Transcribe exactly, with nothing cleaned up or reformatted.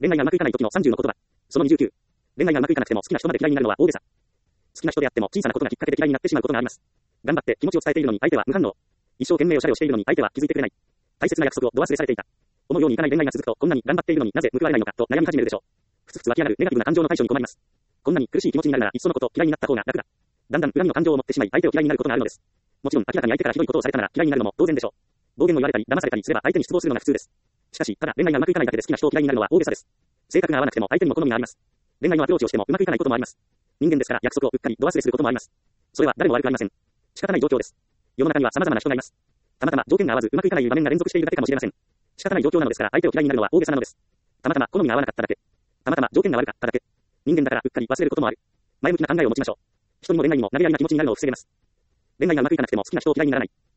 恋愛がうまくいかない時のさんじゅうの言葉。そのにじゅうきゅう。恋愛がうまくいかなくても好きな人まで嫌いになるのは大げさ。好きな人であっても小さなことがきっかけで嫌いになってしまうことがあります。頑張って気持ちを伝えているのに相手は無反応。一生懸命おしゃれをしているのに相手は気づいてくれない。大切な約束を度忘れされていた。思うようにいかない恋愛が続くと、こんなに頑張っているのになぜ報われないのかと悩み始めるでしょう。ふつふつ湧き上がるネガティブな感情の対処に困ります。こんなに苦しい気持ちになるならいっそのこと嫌いになった方が楽だ。だんだん恨みの感情を持ってしまい相手を嫌いになることがあるのです。もちろん明らかに相手からひどいことをされたなら嫌いになるのも当然でしょう。暴言を言われたり騙されたりすれば相手に失望するのが普通です。しかし、ただ恋愛がうまくいかないだけで好きな人を嫌いになるのは大げさです。性格が合わなくても相手にも好みがあります。恋愛のアプローチをしてもうまくいかないこともあります。人間ですから約束をうっかり度忘れすることもあります。それは誰も悪くありません。仕方ない状況です。世の中には様々な人がいます。たまたま条件が合わずうまくいかない場面が連続しているだけかもしれません。仕方ない状況なのですから相手を嫌いになるのは大げさなのです。たまたま好みが合わなかっただけ。たまたま条件が悪かっただけ。人間だからうっかり忘れることもある。前向きな考えを持ちましょう。人にも恋愛にも投げやりな気持ちになるのを防げます。恋愛がうまくいかなくても好きな人を嫌いにならない。